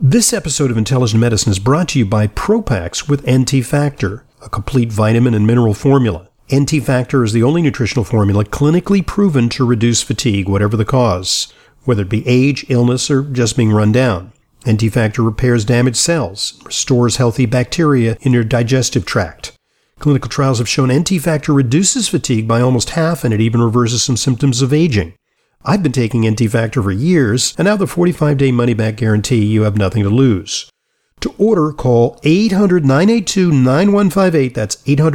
This episode of Intelligent Medicine is brought to you by Propax with NT Factor, a complete vitamin and mineral formula. NT Factor is the only nutritional formula clinically proven to reduce fatigue, whatever the cause, whether it be age, illness, or just being run down. NT Factor repairs damaged cells, restores healthy bacteria in your digestive tract. Clinical trials have shown NT Factor reduces fatigue by almost half, and it even reverses some symptoms of aging. I've been taking NT Factor for years, and now the 45-day money-back guarantee, you have nothing to lose. To order, call 800-982-9158, that's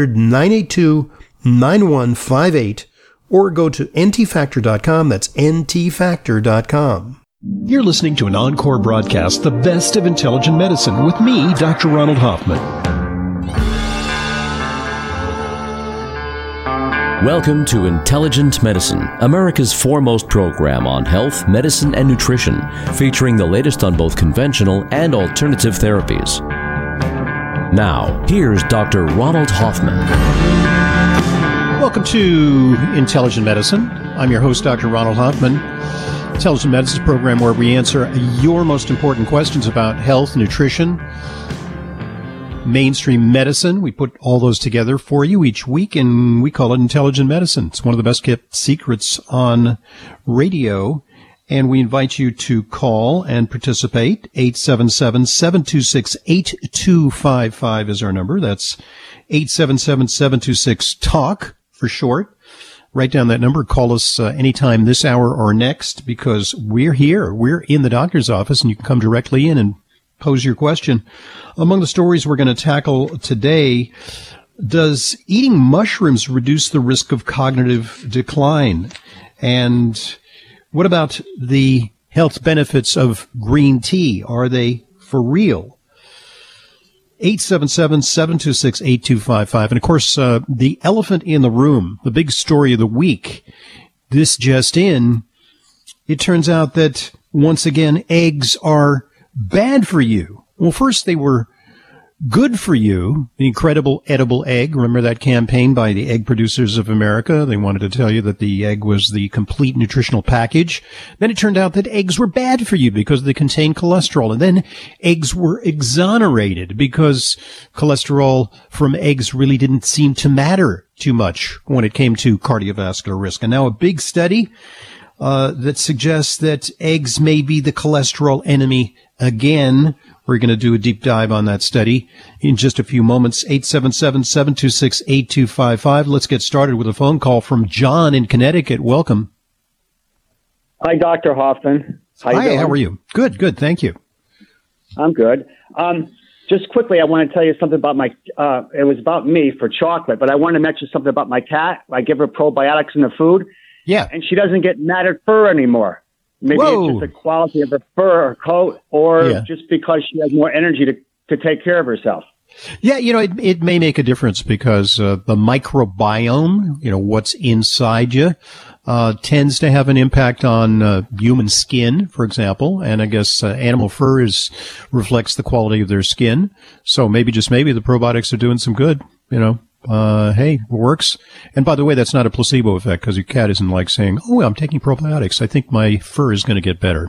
800-982-9158, or go to ntfactor.com, that's ntfactor.com. You're listening to an encore broadcast, The Best of Intelligent Medicine, with me, Dr. Ronald Hoffman. Welcome to Intelligent Medicine, America's foremost program on health, medicine, and nutrition, featuring the latest on both conventional and alternative therapies. Now, here's Dr. Ronald Hoffman. Welcome to Intelligent Medicine. I'm your host, Dr. Ronald Hoffman. Intelligent Medicine is a program where we answer your most important questions about health, nutrition, mainstream medicine. We put all those together for you each week, and we call it Intelligent Medicine. It's one of the best kept secrets on radio, and we invite you to call and participate. 877-726-8255 is our number. That's 877-726-TALK for short. Write down that number. Call us anytime this hour or next, because we're here. We're in the doctor's office, and you can come directly in and pose your question. Among the stories we're going to tackle today, does eating mushrooms reduce the risk of cognitive decline? And what about the health benefits of green tea? Are they for real? 877-726-8255. And of course, the elephant in the room, the big story of the week, this just in, it turns out that once again, eggs are bad for you. Well, first they were good for you. The incredible edible egg. Remember that campaign by the Egg Producers of America? They wanted to tell you that the egg was the complete nutritional package. Then it turned out that eggs were bad for you because they contain cholesterol. And then eggs were exonerated because cholesterol from eggs really didn't seem to matter too much when it came to cardiovascular risk. And now a big study that suggests that eggs may be the cholesterol enemy again. We're going to do a deep dive on that study in just a few moments. 877-726-8255. Let's get started with a phone call from John in Connecticut. Welcome. Hi, Dr. Hoffman. Hi, how are you? Good, thank you. I'm good. Just quickly, I want to tell you something about my, it was about me for chocolate, but I want to mention something about my cat. I give her probiotics in the food. Yeah. And she doesn't get matted fur anymore. Maybe Whoa. It's just the quality of her fur or coat, or just because she has more energy to take care of herself. Yeah, it may make a difference because the microbiome, what's inside you, tends to have an impact on human skin, for example. And I guess animal fur reflects the quality of their skin. So maybe, just maybe, the probiotics are doing some good, hey, it works. And by the way, that's not a placebo effect, because your cat isn't like saying, "Oh, I'm taking probiotics. I think my fur is going to get better."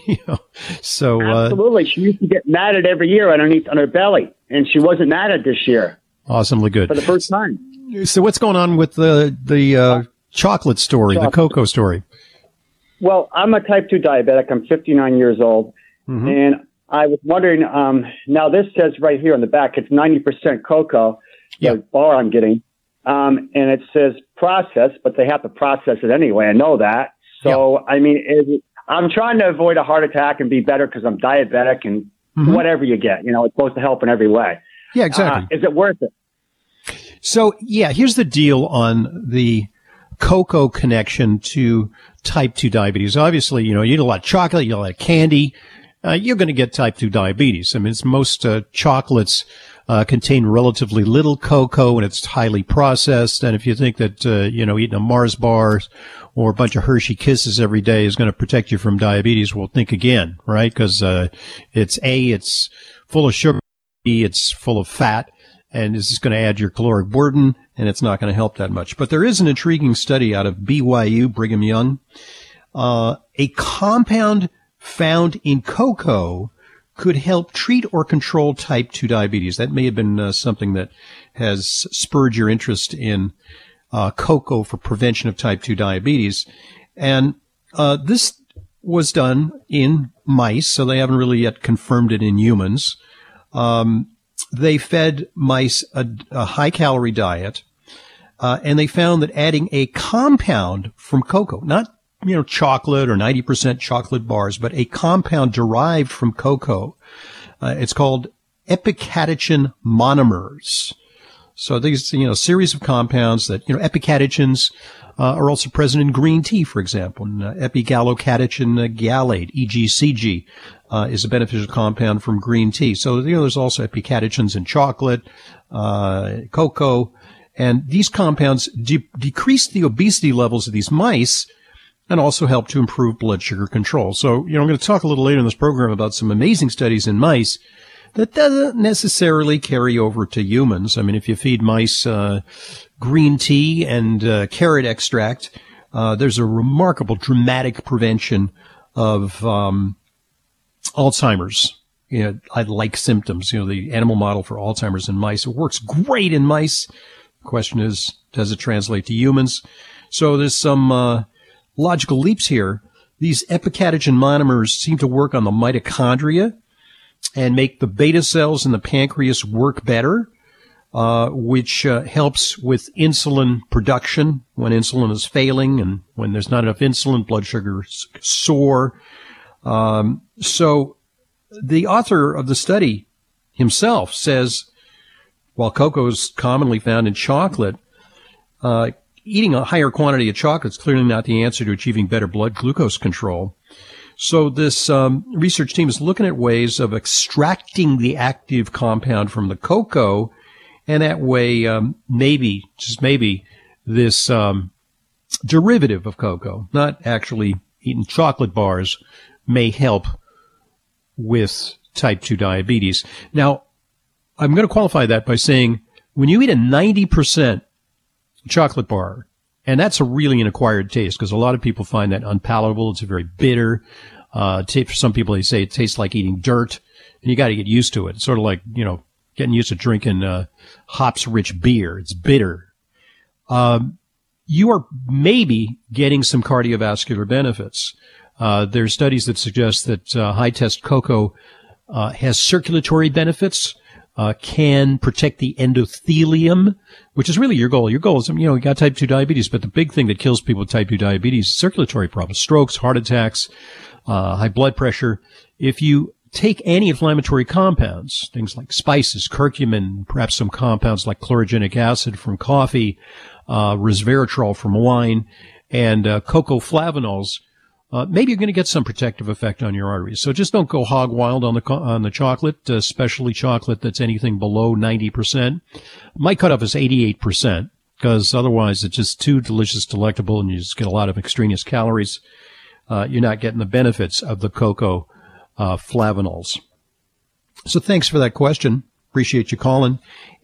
So absolutely, she used to get matted every year on her belly, and she wasn't matted this year. Awesomely good For the first time. So what's going on with the chocolate story, the cocoa story? Well, I'm a type 2 diabetic. I'm 59 years old, and I was wondering. Now this says right here on the back, it's 90% cocoa. The bar I'm getting, and it says process, but they have to process it anyway. I know that. So, I mean, I'm trying to avoid a heart attack and be better because I'm diabetic, and whatever you get, it's supposed to help in every way. Yeah, exactly. Is it worth it? So, here's the deal on the cocoa connection to type 2 diabetes. Obviously, you eat a lot of chocolate, you eat a lot of candy, you're going to get type 2 diabetes. I mean, most chocolates contain relatively little cocoa, and it's highly processed. And if you think that, eating a Mars bar or a bunch of Hershey Kisses every day is going to protect you from diabetes, well, think again, right? Because it's full of sugar, it's full of fat, and this is going to add your caloric burden, and it's not going to help that much. But there is an intriguing study out of BYU, Brigham Young, a compound found in cocoa could help treat or control type 2 diabetes. That may have been something that has spurred your interest in cocoa for prevention of type 2 diabetes. And this was done in mice, so they haven't really yet confirmed it in humans. They fed mice a high-calorie diet, and they found that adding a compound from cocoa, not chocolate or 90% chocolate bars, but a compound derived from cocoa. It's called epicatechin monomers. So these, series of compounds that, epicatechins are also present in green tea, for example. And, epigallocatechin gallate, EGCG, is a beneficial compound from green tea. So, there's also epicatechins in chocolate, cocoa, and these compounds decrease the obesity levels of these mice and also help to improve blood sugar control. So, I'm going to talk a little later in this program about some amazing studies in mice that doesn't necessarily carry over to humans. I mean, if you feed mice green tea and carrot extract, there's a remarkable dramatic prevention of Alzheimer's, like symptoms. The animal model for Alzheimer's in mice, it works great in mice. The question is, does it translate to humans? So there's some logical leaps here. These epicatechin monomers seem to work on the mitochondria and make the beta cells in the pancreas work better, which helps with insulin production when insulin is failing, and when there's not enough insulin, blood sugars soar. So the author of the study himself says, while cocoa is commonly found in chocolate, eating a higher quantity of chocolate is clearly not the answer to achieving better blood glucose control. So this research team is looking at ways of extracting the active compound from the cocoa, and that way, maybe, just maybe, this derivative of cocoa, not actually eating chocolate bars, may help with type 2 diabetes. Now, I'm going to qualify that by saying when you eat a 90% chocolate bar, and that's really an acquired taste because a lot of people find that unpalatable. It's very bitter. For some people, they say it tastes like eating dirt, and you got to get used to it. It's sort of like, getting used to drinking hops-rich beer. It's bitter. You are maybe getting some cardiovascular benefits. There's studies that suggest that high-test cocoa has circulatory benefits, can protect the endothelium, which is really your goal. Your goal is, you got type 2 diabetes, but the big thing that kills people with type 2 diabetes is circulatory problems, strokes, heart attacks, high blood pressure. If you take anti-inflammatory compounds, things like spices, curcumin, perhaps some compounds like chlorogenic acid from coffee, resveratrol from wine, and cocoa flavanols, maybe you're going to get some protective effect on your arteries. So just don't go hog wild on the chocolate, especially chocolate that's anything below 90%. My cutoff is 88%, because otherwise it's just too delicious, delectable, and you just get a lot of extraneous calories. You're not getting the benefits of the cocoa flavanols. So thanks for that question. Appreciate you calling.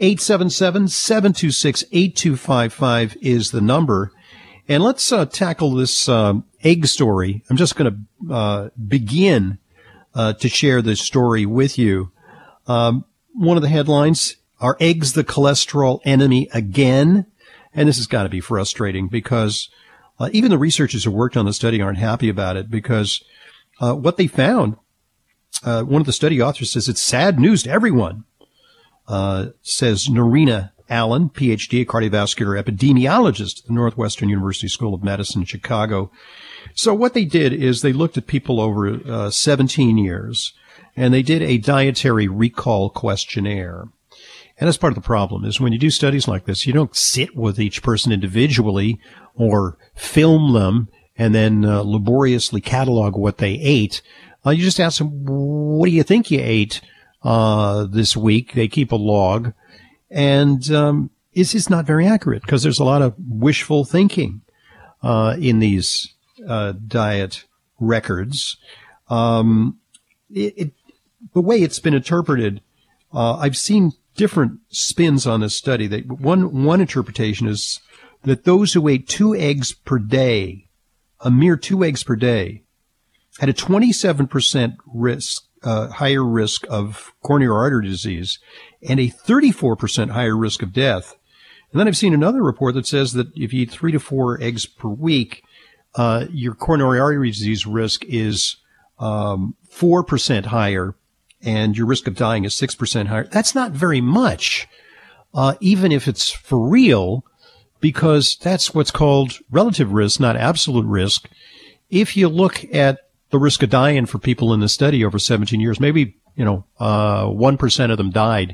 877-726-8255 is the number. And let's tackle this egg story. I'm just going to begin to share this story with you. One of the headlines, are eggs the cholesterol enemy again? And this has got to be frustrating because even the researchers who worked on the study aren't happy about it because what they found, one of the study authors says it's sad news to everyone, says Norina Allen, Ph.D., a cardiovascular epidemiologist at the Northwestern University School of Medicine in Chicago. So what they did is they looked at people over 17 years, and they did a dietary recall questionnaire. And that's part of the problem is when you do studies like this, you don't sit with each person individually or film them and then laboriously catalog what they ate. You just ask them, what do you think you ate this week? They keep a log. And it's just not very accurate because there's a lot of wishful thinking in these diet records. The way it's been interpreted, I've seen different spins on this study. One interpretation is that those who ate 2 eggs per day, a mere 2 eggs per day, had a 27% risk higher risk of coronary artery disease and a 34% higher risk of death. And then I've seen another report that says that if you eat 3 to 4 eggs per week, your coronary artery disease risk is 4% higher, and your risk of dying is 6% higher. That's not very much, even if it's for real, because that's what's called relative risk, not absolute risk. If you look at the risk of dying for people in the study over 17 years, maybe, 1% of them died.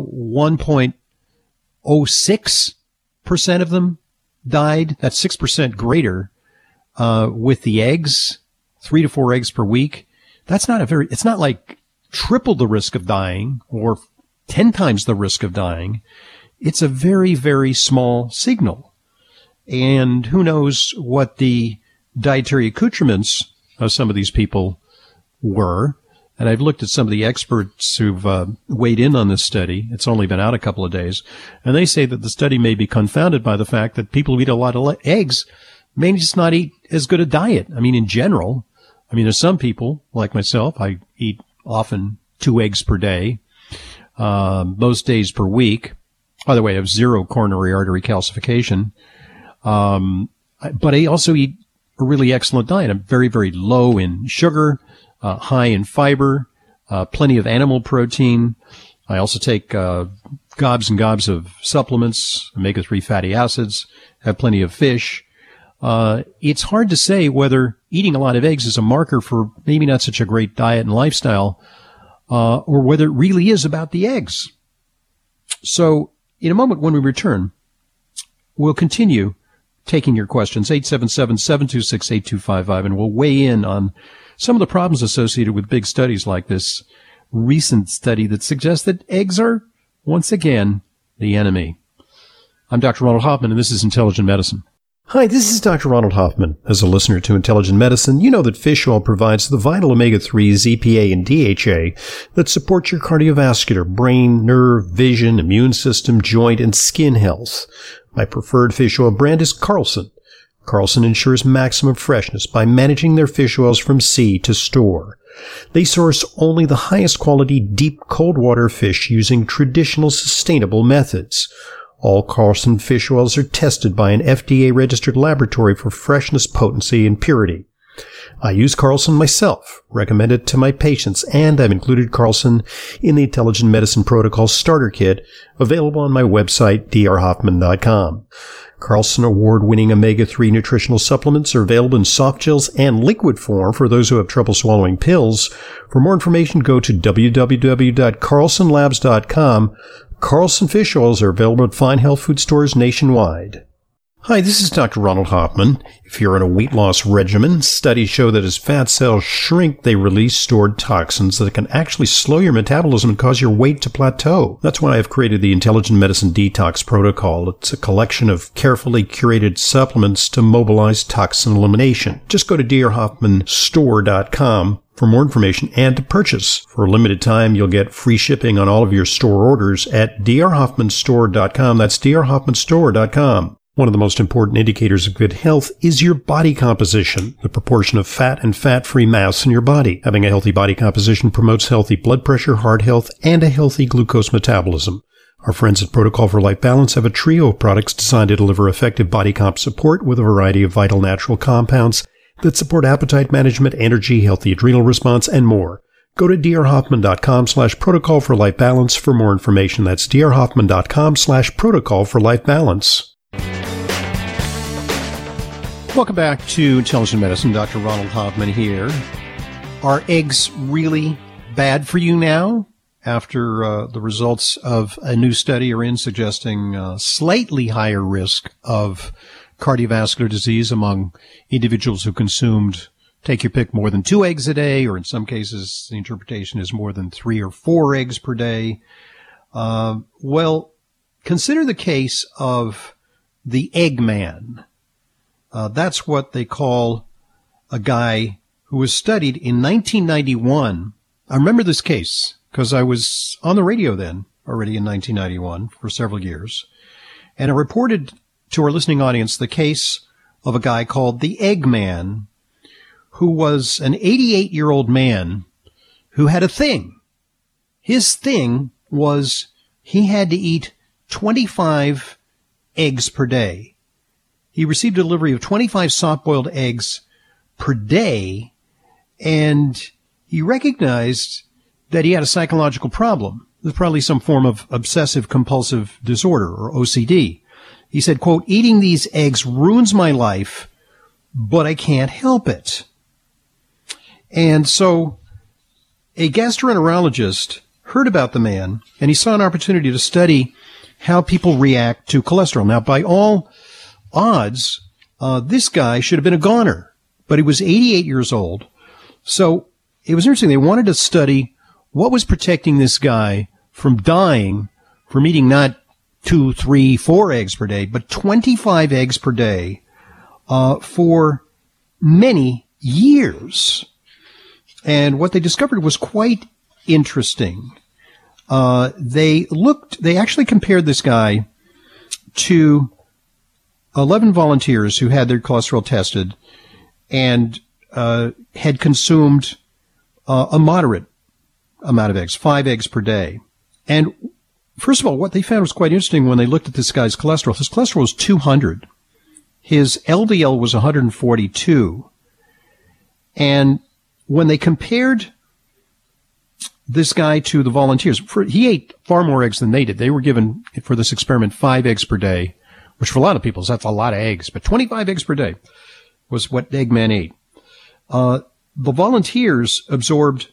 1.06% of them died. That's 6% greater, with the eggs, 3 to 4 eggs per week. It's not like triple the risk of dying or 10 times the risk of dying. It's a very, very small signal. And who knows what the dietary accoutrements of some of these people were. And I've looked at some of the experts who've weighed in on this study. It's only been out a couple of days. And they say that the study may be confounded by the fact that people who eat a lot of eggs may just not eat as good a diet. I mean, in general, there's some people, like myself, I eat often 2 eggs per day, most days per week. By the way, I have 0 coronary artery calcification. But I also eat a really excellent diet. I'm very, very low in sugar, high in fiber, plenty of animal protein. I also take gobs and gobs of supplements, omega-3 fatty acids, have plenty of fish. It's hard to say whether eating a lot of eggs is a marker for maybe not such a great diet and lifestyle, or whether it really is about the eggs. So in a moment when we return, we'll continue taking your questions, 877-726-8255, and we'll weigh in on some of the problems associated with big studies like this recent study that suggests that eggs are, once again, the enemy. I'm Dr. Ronald Hoffman, and this is Intelligent Medicine. Hi, this is Dr. Ronald Hoffman. As a listener to Intelligent Medicine, you know that fish oil provides the vital omega-3s, EPA, and DHA that support your cardiovascular, brain, nerve, vision, immune system, joint, and skin health. My preferred fish oil brand is Carlson. Carlson ensures maximum freshness by managing their fish oils from sea to store. They source only the highest quality deep cold water fish using traditional sustainable methods. All Carlson fish oils are tested by an FDA-registered laboratory for freshness, potency, and purity. I use Carlson myself, recommend it to my patients, and I've included Carlson in the Intelligent Medicine Protocol Starter Kit, available on my website, drhoffman.com. Carlson award-winning omega-3 nutritional supplements are available in soft gels and liquid form for those who have trouble swallowing pills. For more information, go to www.carlsonlabs.com. Carlson fish oils are available at fine health food stores nationwide. Hi, this is Dr. Ronald Hoffman. If you're on a weight loss regimen, studies show that as fat cells shrink, they release stored toxins that can actually slow your metabolism and cause your weight to plateau. That's why I've created the Intelligent Medicine Detox Protocol. It's a collection of carefully curated supplements to mobilize toxin elimination. Just go to drhoffmanstore.com for more information and to purchase. For a limited time, you'll get free shipping on all of your store orders at drhoffmanstore.com. That's drhoffmanstore.com. One of the most important indicators of good health is your body composition, the proportion of fat and fat-free mass in your body. Having a healthy body composition promotes healthy blood pressure, heart health, and a healthy glucose metabolism. Our friends at Protocol for Life Balance have a trio of products designed to deliver effective body comp support with a variety of vital natural compounds that support appetite management, energy, healthy adrenal response, and more. Go to drhoffman.com/protocol for life balance for more information. That's drhoffman.com/protocol for life balance. Welcome back to Intelligent Medicine. Dr. Ronald Hoffman here. Are eggs really bad for you now? After the results of a new study are in suggesting slightly higher risk of cardiovascular disease among individuals who consumed, take your pick, more than 2 eggs a day, or in some cases the interpretation is more than 3 or 4 eggs per day. Well, consider the case of the Eggman. That's what they call a guy who was studied in 1991. I remember this case because I was on the radio then, already in 1991 for several years. And I reported to our listening audience the case of a guy called the Eggman, who was an 88-year-old man who had a thing. His thing was he had to eat 25 eggs per day. He received a delivery of 25 soft-boiled eggs per day, and he recognized that he had a psychological problem. There's probably some form of obsessive-compulsive disorder, or OCD. He said, quote, "Eating these eggs ruins my life, but I can't help it." And so a gastroenterologist heard about the man, and he saw an opportunity to study how people react to cholesterol. Now, by all odds, this guy should have been a goner, but he was 88 years old. So it was interesting. They wanted to study what was protecting this guy from dying from eating not 2, 3, 4 eggs per day, but 25 eggs per day for many years. And what they discovered was quite interesting. They actually compared this guy to 11 volunteers who had their cholesterol tested and had consumed a moderate amount of eggs, 5 eggs per day. And first of all, what they found was quite interesting when they looked at this guy's cholesterol. His cholesterol was 200. His LDL was 142. And when they compared this guy to the volunteers, he ate far more eggs than they did. They were given, for this experiment, 5 eggs per day, which for a lot of people, that's a lot of eggs. But 25 eggs per day was what Eggman ate. The volunteers absorbed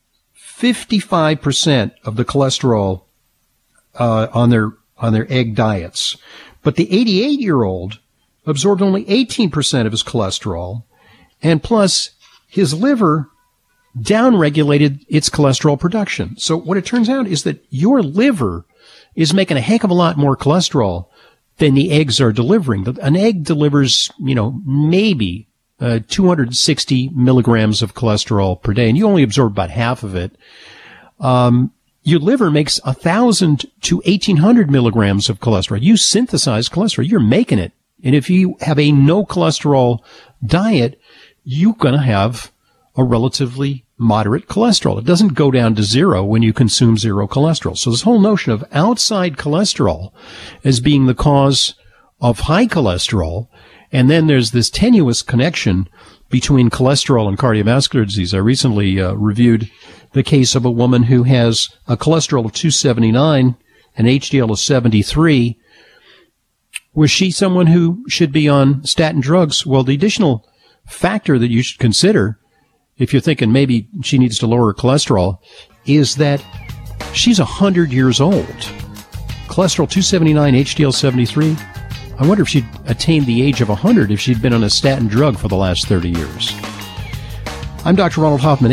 55% of the cholesterol on their egg diets. But the 88-year-old absorbed only 18% of his cholesterol, and plus his liver downregulated its cholesterol production. So what it turns out is that your liver is making a heck of a lot more cholesterol than the eggs are delivering. An egg delivers, maybe 260 milligrams of cholesterol per day, and you only absorb about half of it. Your liver makes 1,000 to 1,800 milligrams of cholesterol. You synthesize cholesterol. You're making it. And if you have a no cholesterol diet, you're going to have a relatively moderate cholesterol. It doesn't go down to zero when you consume zero cholesterol. So this whole notion of outside cholesterol as being the cause of high cholesterol, and then there's this tenuous connection between cholesterol and cardiovascular disease. I recently reviewed the case of a woman who has a cholesterol of 279 and HDL of 73. Was she someone who should be on statin drugs? Well, the additional factor that you should consider, if you're thinking maybe she needs to lower her cholesterol, is that she's 100 years old. Cholesterol 279, HDL 73. I wonder if she'd attained the age of 100 if she'd been on a statin drug for the last 30 years. I'm Dr. Ronald Hoffman.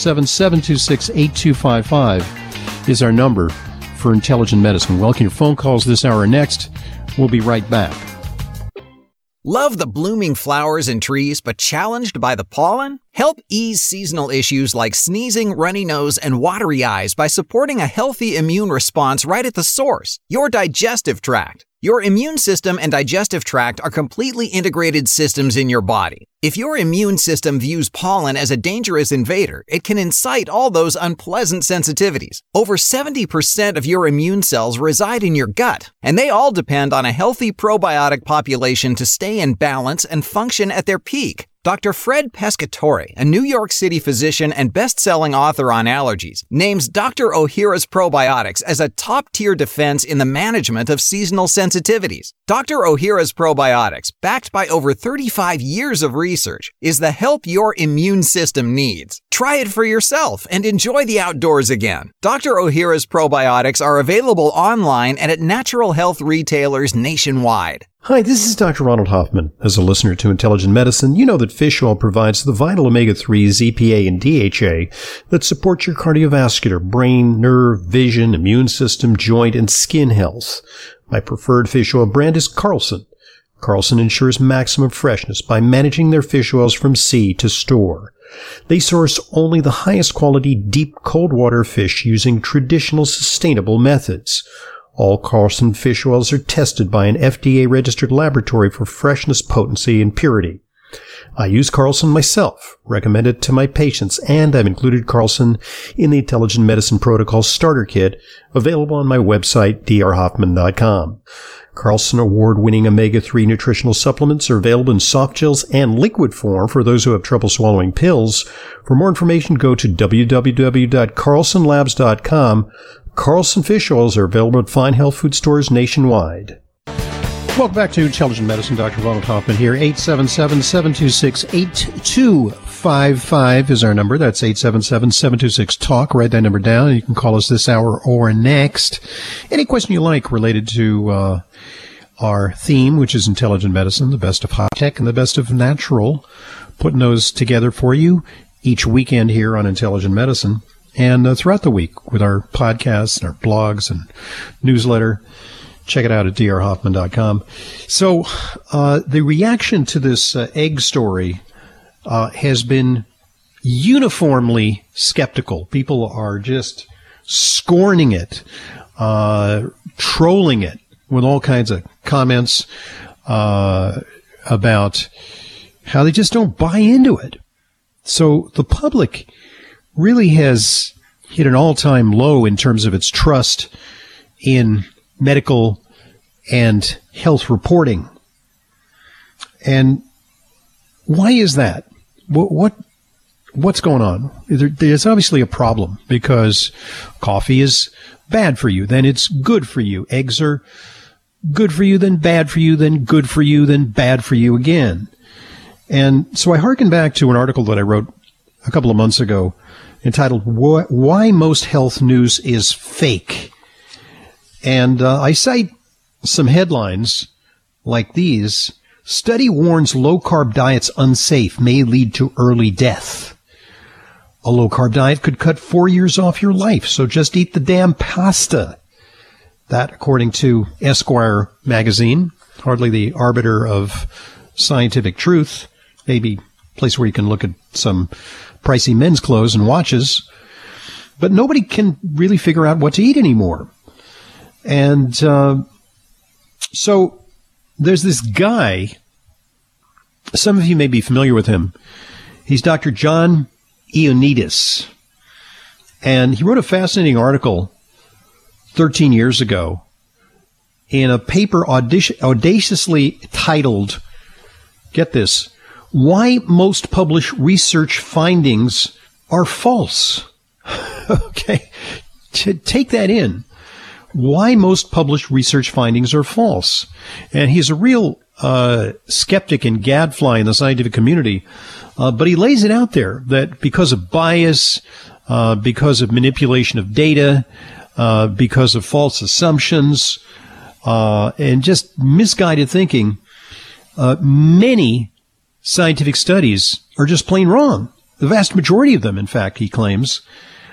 877-726-8255 is our number for Intelligent Medicine. Welcome your phone calls this hour. Next, we'll be right back. Love the blooming flowers and trees, but challenged by the pollen? Help ease seasonal issues like sneezing, runny nose, and watery eyes by supporting a healthy immune response right at the source, your digestive tract. Your immune system and digestive tract are completely integrated systems in your body. If your immune system views pollen as a dangerous invader, it can incite all those unpleasant sensitivities. Over 70% of your immune cells reside in your gut, and they all depend on a healthy probiotic population to stay in balance and function at their peak. Dr. Fred Pescatore, a New York City physician and best-selling author on allergies, names Dr. Ohhira's probiotics as a top-tier defense in the management of seasonal sensitivities. Dr. Ohhira's probiotics, backed by over 35 years of research, is the help your immune system needs. Try it for yourself and enjoy the outdoors again. Dr. Ohhira's probiotics are available online and at natural health retailers nationwide. Hi, this is Dr. Ronald Hoffman. As a listener to Intelligent Medicine, you know that fish oil provides the vital omega-3s, EPA, and DHA that support your cardiovascular, brain, nerve, vision, immune system, joint, and skin health. My preferred fish oil brand is Carlson. Carlson ensures maximum freshness by managing their fish oils from sea to store. They source only the highest quality deep cold water fish using traditional sustainable methods. All Carlson fish oils are tested by an FDA-registered laboratory for freshness, potency, and purity. I use Carlson myself, recommend it to my patients, and I've included Carlson in the Intelligent Medicine Protocol Starter Kit, available on my website, drhoffman.com. Carlson award-winning omega-3 nutritional supplements are available in soft gels and liquid form for those who have trouble swallowing pills. For more information, go to www.carlsonlabs.com. Carlson fish oils are available at fine health food stores nationwide. Welcome back to Intelligent Medicine. Dr. Ronald Hoffman here. 877-726-8255 is our number. That's 877-726-TALK. Write that number down. You can call us this hour or next. Any question you like related to our theme, which is intelligent medicine, the best of high tech and the best of natural. Putting those together for you each weekend here on Intelligent Medicine and throughout the week with our podcasts and our blogs and newsletter. Check it out at drhoffman.com. So the reaction to this egg story has been uniformly skeptical. People are just scorning it, trolling it with all kinds of comments about how they just don't buy into it. So the public really has hit an all-time low in terms of its trust in medical and health reporting. And why is that? What's going on? There's obviously a problem because coffee is bad for you, then it's good for you. Eggs are good for you, then bad for you, then good for you, then bad for you again. And so I hearken back to an article that I wrote a couple of months ago entitled Why Most Health News is Fake. And I cite some headlines like these. Study warns low-carb diet's unsafe, may lead to early death. A low-carb diet could cut 4 years off your life, so just eat the damn pasta. That, according to Esquire magazine, hardly the arbiter of scientific truth, maybe a place where you can look at some pricey men's clothes and watches. But nobody can really figure out what to eat anymore. And so there's this guy, some of you may be familiar with him. He's Dr. John Ioannidis. And he wrote a fascinating article 13 years ago in a paper audaciously titled, get this, Why Most Published Research Findings Are False. Okay, take that in. Why most published research findings are false. And he's a real skeptic and gadfly in the scientific community, but he lays it out there that because of bias, because of manipulation of data, because of false assumptions, and just misguided thinking, many scientific studies are just plain wrong. The vast majority of them, in fact, he claims.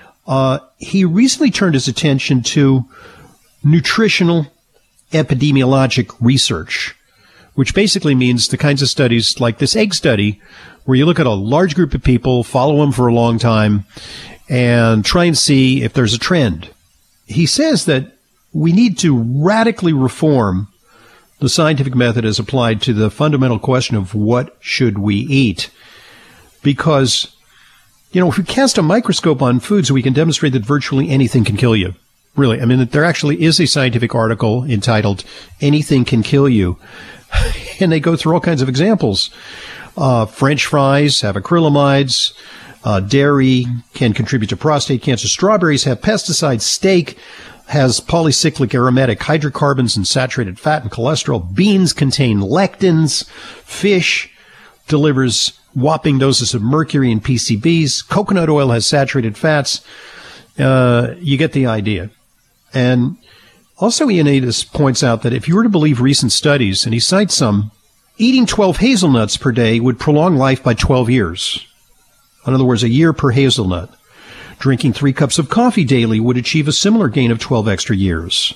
He recently turned his attention to nutritional epidemiologic research, which basically means the kinds of studies like this egg study, where you look at a large group of people, follow them for a long time, and try and see if there's a trend. He says that we need to radically reform the scientific method as applied to the fundamental question of what should we eat. Because, you know, if we cast a microscope on foods, we can demonstrate that virtually anything can kill you. Really, I mean, there actually is a scientific article entitled Anything Can Kill You. And they go through all kinds of examples. French fries have acrylamides. Dairy can contribute to prostate cancer. Strawberries have pesticides. Steak has polycyclic aromatic hydrocarbons and saturated fat and cholesterol. Beans contain lectins. Fish delivers whopping doses of mercury and PCBs. Coconut oil has saturated fats. You get the idea. And also Ioannidis points out that if you were to believe recent studies, and he cites some, eating 12 hazelnuts per day would prolong life by 12 years. In other words, a year per hazelnut. Drinking 3 cups of coffee daily would achieve a similar gain of 12 extra years.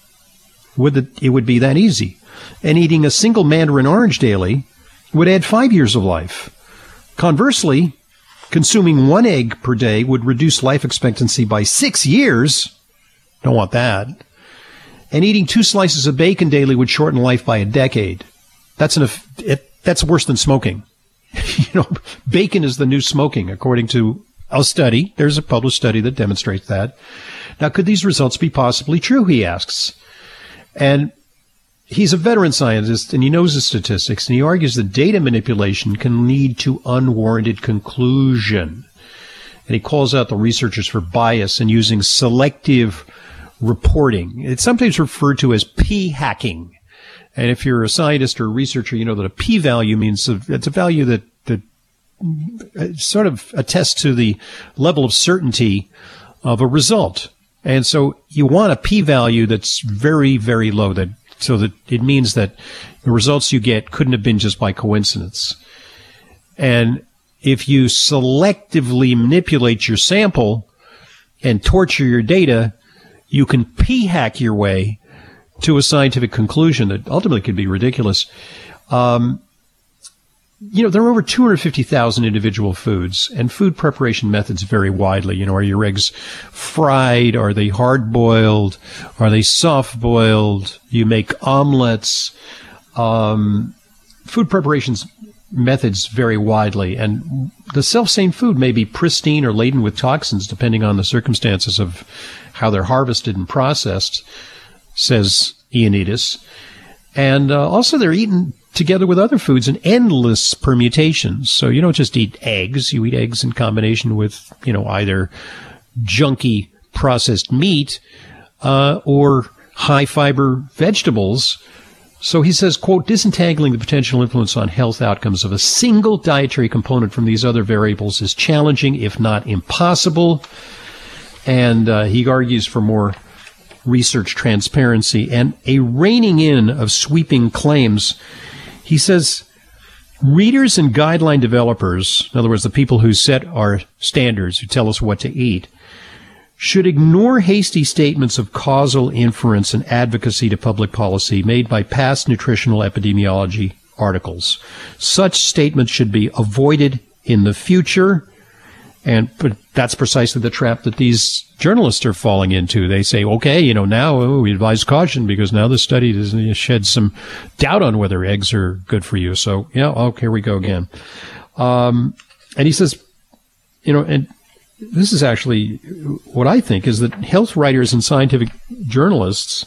It would be that easy. And eating a single mandarin orange daily would add 5 years of life. Conversely, consuming 1 egg per day would reduce life expectancy by 6 years. Don't want that. And eating 2 slices of bacon daily would shorten life by a decade. That's worse than smoking. bacon is the new smoking, according to a study. There's a published study that demonstrates that. Now, could these results be possibly true, he asks. And he's a veteran scientist, and he knows the statistics, and he argues that data manipulation can lead to unwarranted conclusion. And he calls out the researchers for bias and using selective reporting. It's sometimes referred to as p-hacking. And if you're a scientist or a researcher, you know that a p-value means it's a value that sort of attests to the level of certainty of a result. And so you want a p-value that's very, very low, so that it means that the results you get couldn't have been just by coincidence. And if you selectively manipulate your sample and torture your data, you can p-hack your way to a scientific conclusion that ultimately could be ridiculous. There are over 250,000 individual foods, and food preparation methods vary widely. Are your eggs fried? Are they hard-boiled? Are they soft-boiled? You make omelets. Food preparations methods vary widely, and the self-same food may be pristine or laden with toxins depending on the circumstances of how they're harvested and processed, says Ioannidis. And also they're eaten together with other foods in endless permutations. So you don't just eat eggs. You eat eggs in combination with, either junky processed meat or high-fiber vegetables. So he says, quote, disentangling the potential influence on health outcomes of a single dietary component from these other variables is challenging, if not impossible. And he argues for more research transparency and a reining in of sweeping claims. He says readers and guideline developers, in other words, the people who set our standards, who tell us what to eat, should ignore hasty statements of causal inference and advocacy to public policy made by past nutritional epidemiology articles. Such statements should be avoided in the future. But that's precisely the trap that these journalists are falling into. They say, okay, now we advise caution because now the study has shed some doubt on whether eggs are good for you. So, here we go again. And he says, and this is actually what I think is that health writers and scientific journalists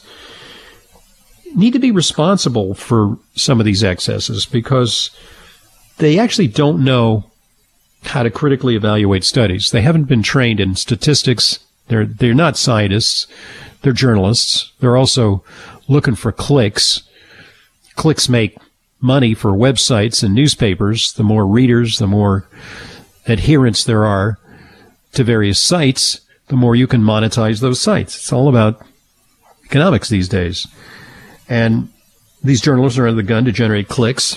need to be responsible for some of these excesses because they actually don't know how to critically evaluate studies. They haven't been trained in statistics. They're not scientists. They're journalists. They're also looking for clicks. Clicks make money for websites and newspapers. The more readers, the more adherents there are to various sites, the more you can monetize those sites. It's all about economics these days. And these journalists are under the gun to generate clicks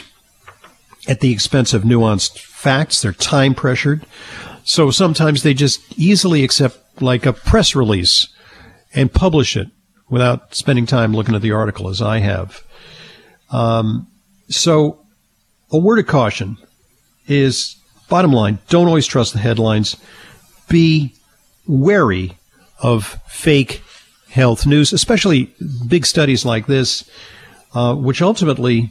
at the expense of nuanced facts. They're time pressured. So sometimes they just easily accept like a press release and publish it without spending time looking at the article as I have. So a word of caution is, bottom line, don't always trust the headlines. Be wary of fake health news, especially big studies like this, which ultimately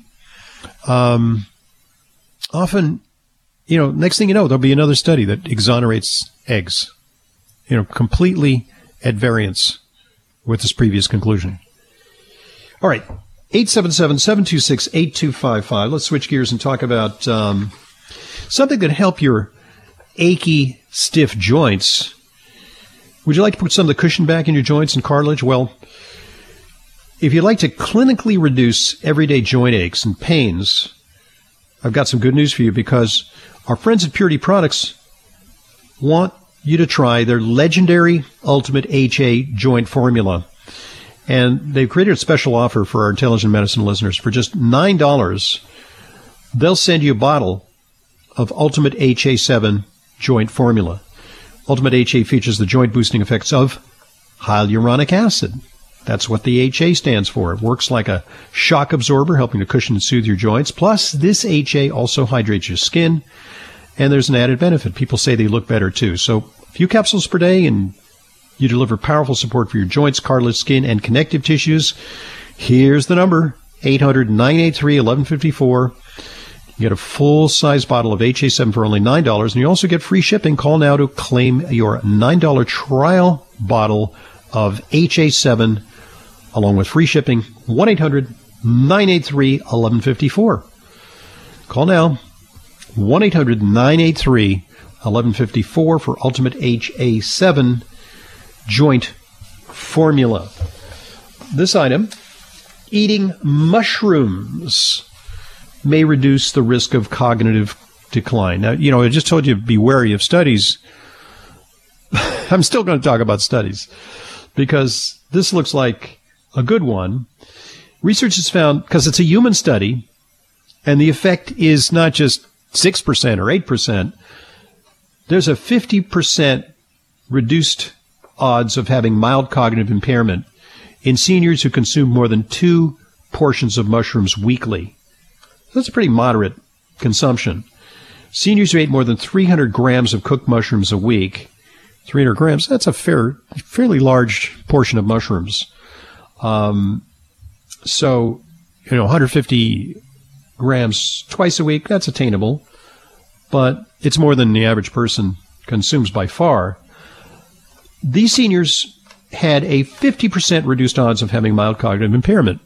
often, next thing you know, there'll be another study that exonerates eggs, completely at variance with this previous conclusion. All right, 877-726-8255. Let's switch gears and talk about something that help your achy, stiff joints. Would you like to put some of the cushion back in your joints and cartilage? Well, if you'd like to clinically reduce everyday joint aches and pains, I've got some good news for you because our friends at Purity Products want you to try their legendary Ultimate HA joint formula. And they've created a special offer for our Intelligent Medicine listeners. For just $9, they'll send you a bottle of Ultimate HA7 joint formula. Ultimate HA features the joint boosting effects of hyaluronic acid. That's what the HA stands for. It works like a shock absorber, helping to cushion and soothe your joints. Plus, this HA also hydrates your skin, and there's an added benefit. People say they look better, too. So, a few capsules per day, and you deliver powerful support for your joints, cartilage, skin, and connective tissues. Here's the number, 800-983-1154. You get a full-size bottle of HA7 for only $9, and you also get free shipping. Call now to claim your $9 trial bottle of HA7 along with free shipping. 1-800-983-1154. Call now. 1-800-983-1154 for Ultimate HA7 Joint Formula. This item, eating mushrooms may reduce the risk of cognitive decline. Now, I just told you to be wary of studies. I'm still going to talk about studies because this looks like a good one. Research has found, because it's a human study, and the effect is not just 6% or 8%, there's a 50% reduced odds of having mild cognitive impairment in seniors who consume more than 2 portions of mushrooms weekly. That's a pretty moderate consumption. Seniors who ate more than 300 grams of cooked mushrooms a week, 300 grams, that's a fairly large portion of mushrooms. So, 150 grams twice a week, that's attainable, but it's more than the average person consumes by far. These seniors had a 50% reduced odds of having mild cognitive impairment.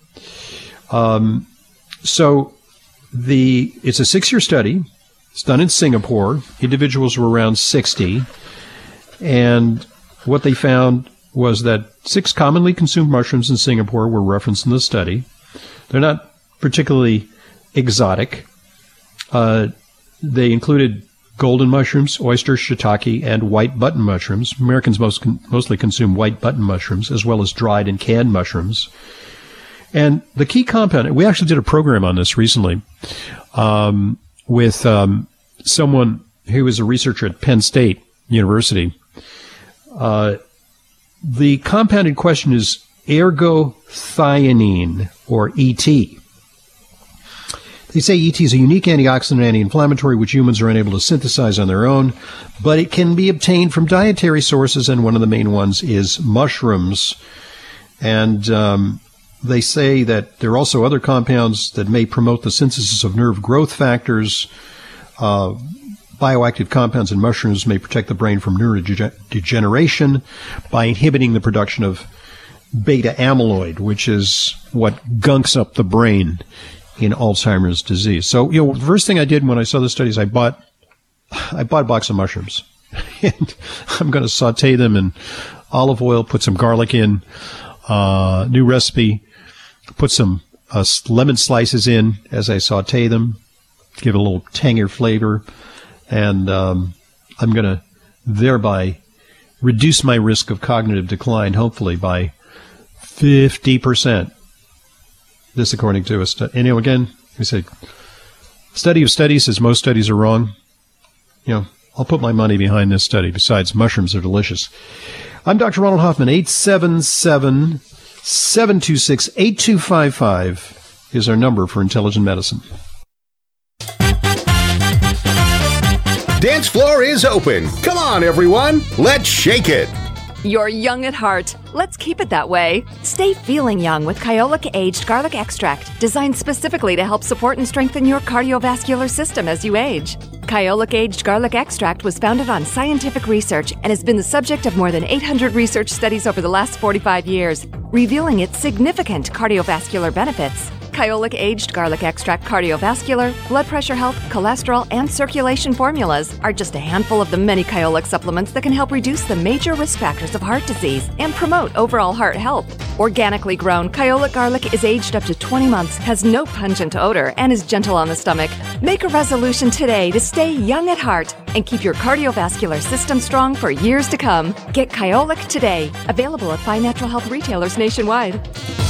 It's a 6-year study. It's done in Singapore. Individuals were around 60. And what they found was that 6 commonly consumed mushrooms in Singapore were referenced in the study. They're not particularly exotic. They included golden mushrooms, oyster, shiitake, and white button mushrooms. Americans mostly consume white button mushrooms, as well as dried and canned mushrooms. And the key compound, we actually did a program on this recently with someone who was a researcher at Penn State University. The compound in question is ergothioneine, or ET. They say ET is a unique antioxidant and anti-inflammatory which humans are unable to synthesize on their own, but it can be obtained from dietary sources, and one of the main ones is mushrooms. And they say that there are also other compounds that may promote the synthesis of nerve growth factors. Bioactive compounds in mushrooms may protect the brain from neurodegeneration by inhibiting the production of beta amyloid, which is what gunks up the brain in Alzheimer's disease. So, the first thing I did when I saw the studies, I bought a box of mushrooms. And I'm going to saute them in olive oil, put some garlic in, new recipe, put some lemon slices in as I saute them, give it a little tangier flavor, and I'm going to thereby reduce my risk of cognitive decline, hopefully by 50%. This according to a study. And, again, we say, study of studies says most studies are wrong. I'll put my money behind this study. Besides, mushrooms are delicious. I'm Dr. Ronald Hoffman. 877-726-8255 is our number for Intelligent Medicine. Dance floor is open. Come on, everyone. Let's shake it. You're young at heart. Let's keep it that way. Stay feeling young with Kyolic Aged Garlic Extract, designed specifically to help support and strengthen your cardiovascular system as you age. Kyolic Aged Garlic Extract was founded on scientific research and has been the subject of more than 800 research studies over the last 45 years, revealing its significant cardiovascular benefits. Kyolic Aged Garlic Extract cardiovascular, blood pressure health, cholesterol, and circulation formulas are just a handful of the many Kyolic supplements that can help reduce the major risk factors of heart disease and promote overall heart health. Organically grown, Kyolic garlic is aged up to 20 months, has no pungent odor, and is gentle on the stomach. Make a resolution today to stay young at heart and keep your cardiovascular system strong for years to come. Get Kyolic today. Available at fine natural health retailers nationwide.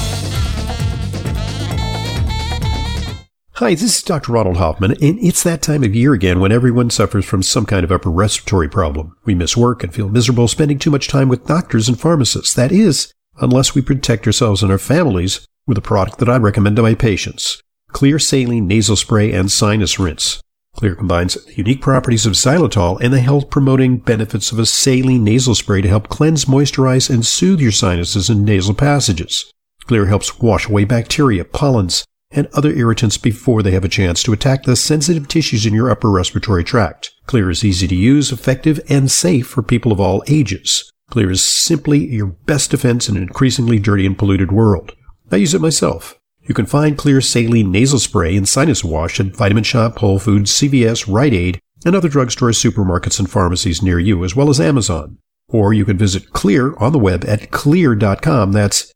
Hi, this is Dr. Ronald Hoffman, and it's that time of year again when everyone suffers from some kind of upper respiratory problem. We miss work and feel miserable spending too much time with doctors and pharmacists. That is, unless we protect ourselves and our families with a product that I recommend to my patients, Xlear Saline Nasal Spray and Sinus Rinse. Xlear combines the unique properties of xylitol and the health-promoting benefits of a saline nasal spray to help cleanse, moisturize, and soothe your sinuses and nasal passages. Xlear helps wash away bacteria, pollens, and other irritants before they have a chance to attack the sensitive tissues in your upper respiratory tract. Xlear is easy to use, effective, and safe for people of all ages. Xlear is simply your best defense in an increasingly dirty and polluted world. I use it myself. You can find Xlear Saline Nasal Spray and Sinus Wash at Vitamin Shoppe, Whole Foods, CVS, Rite Aid, and other drugstores, supermarkets, and pharmacies near you, as well as Amazon. Or you can visit Xlear on the web at xlear.com. That's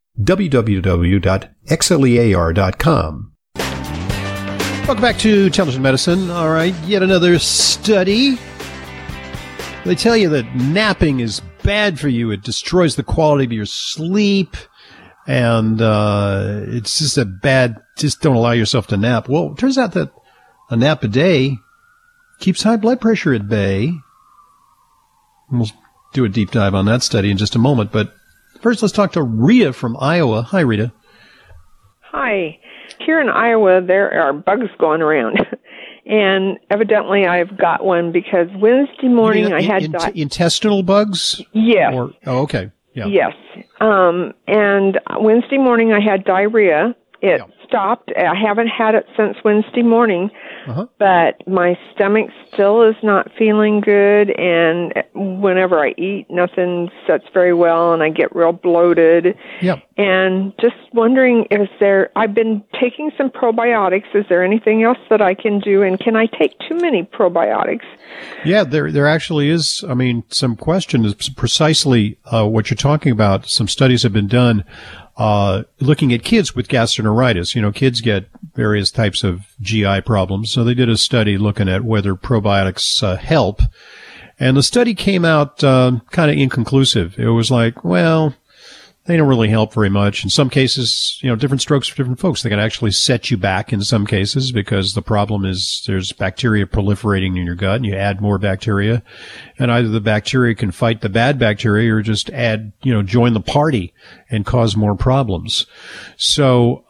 www.xlear.com. Welcome back to Intelligent Medicine. All right, yet another study. They tell you that napping is bad for you. It destroys the quality of your sleep. And it's just just don't allow yourself to nap. Well, it turns out that a nap a day keeps high blood pressure at bay. We'll do a deep dive on that study in just a moment. But first, let's talk to Rita from Iowa. Hi, Rita. Hi. Here in Iowa, there are bugs going around. And evidently, I've got one because Wednesday morning I had... intestinal bugs? Yes. Okay. Yeah. Yes. And Wednesday morning I had diarrhea. It stopped. I haven't had it since Wednesday morning, but my stomach still is not feeling good, and whenever I eat, nothing sets very well, and I get real bloated. Yep. And just wondering, I've been taking some probiotics. Is there anything else that I can do, and can I take too many probiotics? Yeah, there actually is, some question is precisely what you're talking about. Some studies have been done looking at kids with gastroenteritis. Kids get various types of GI problems. So they did a study looking at whether probiotics help. And the study came out kind of inconclusive. It was like, well, they don't really help very much. In some cases, different strokes for different folks. They can actually set you back in some cases because the problem is there's bacteria proliferating in your gut and you add more bacteria. And either the bacteria can fight the bad bacteria or just join the party and cause more problems. So,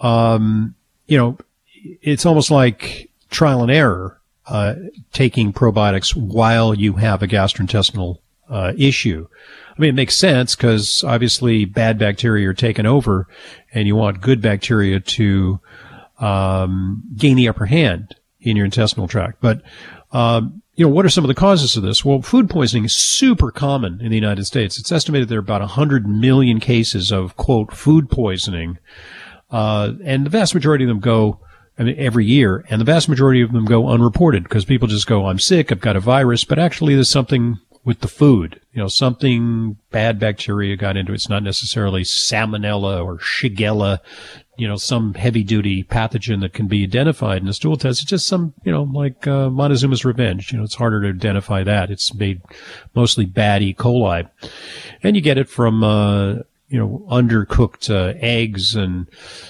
it's almost like trial and error, taking probiotics while you have a gastrointestinal issue. It makes sense because obviously bad bacteria are taken over and you want good bacteria to gain the upper hand in your intestinal tract. But, what are some of the causes of this? Well, food poisoning is super common in the United States. It's estimated there are about 100 million cases of, quote, food poisoning. And the vast majority of them go every year, and the vast majority of them go unreported because people just go, I'm sick, I've got a virus, but actually there's something with the food. Something bad bacteria got into it. It's not necessarily salmonella or shigella, some heavy-duty pathogen that can be identified in a stool test. It's just some, like Montezuma's Revenge. It's harder to identify that. It's made mostly bad E. coli. And you get it from, undercooked eggs and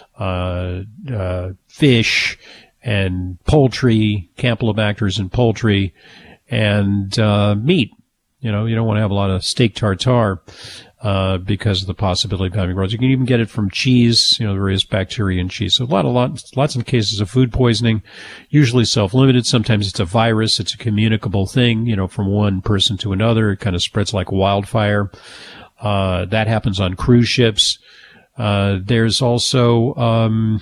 fish and poultry, Campylobacters in poultry, and meat. You don't want to have a lot of steak tartare because of the possibility of having growths. You can even get it from cheese, various bacteria in cheese. So lots of cases of food poisoning, usually self-limited. Sometimes it's a virus. It's a communicable thing, from one person to another. It kind of spreads like wildfire. That happens on cruise ships. There's also,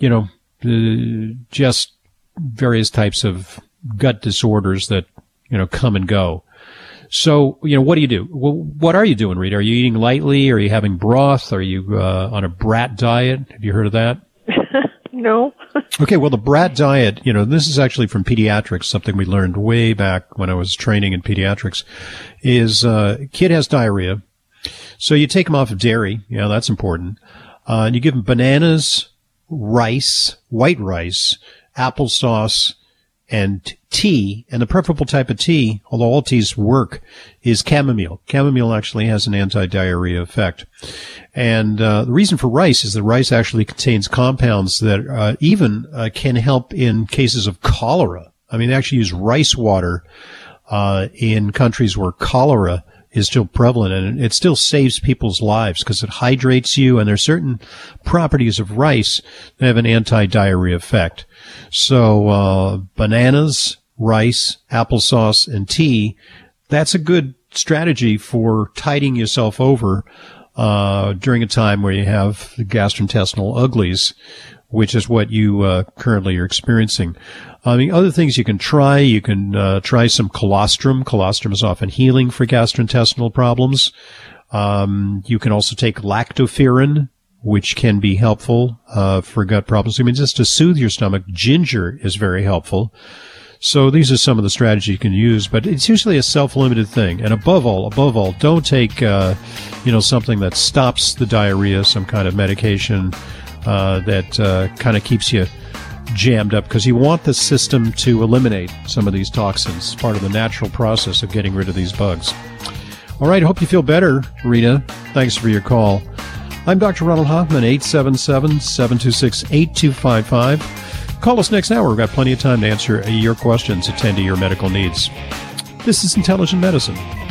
just various types of gut disorders that, come and go. So, what do you do? Well, what are you doing, Rita? Are you eating lightly? Are you having broth? Are you on a brat diet? Have you heard of that? No. Okay, well, the brat diet, this is actually from pediatrics, something we learned way back when I was training in pediatrics, is kid has diarrhea. So you take them off of dairy. Yeah, that's important. You give them bananas, rice, white rice, applesauce, and tea. And the preferable type of tea, although all teas work, is chamomile. Chamomile actually has an anti-diarrhea effect. And the reason for rice is that rice actually contains compounds that even can help in cases of cholera. They actually use rice water in countries where cholera is still prevalent, and it still saves people's lives because it hydrates you, and there's certain properties of rice that have an anti-diarrhea effect. So bananas, rice, applesauce, and tea, that's a good strategy for tiding yourself over during a time where you have gastrointestinal uglies, which is what you currently are experiencing. Other things you can try try some colostrum. Colostrum is often healing for gastrointestinal problems. You can also take lactoferrin, which can be helpful for gut problems. Just to soothe your stomach, ginger is very helpful. So these are some of the strategies you can use, but it's usually a self-limited thing. And above all, don't take, something that stops the diarrhea, some kind of medication that kind of keeps you jammed up, because you want the system to eliminate some of these toxins, part of the natural process of getting rid of these bugs. All right, hope you feel better, Rita. Thanks for your call. I'm Dr. Ronald Hoffman, 877-726-8255. Call us next hour. We've got plenty of time to answer your questions, attend to your medical needs. This is Intelligent Medicine.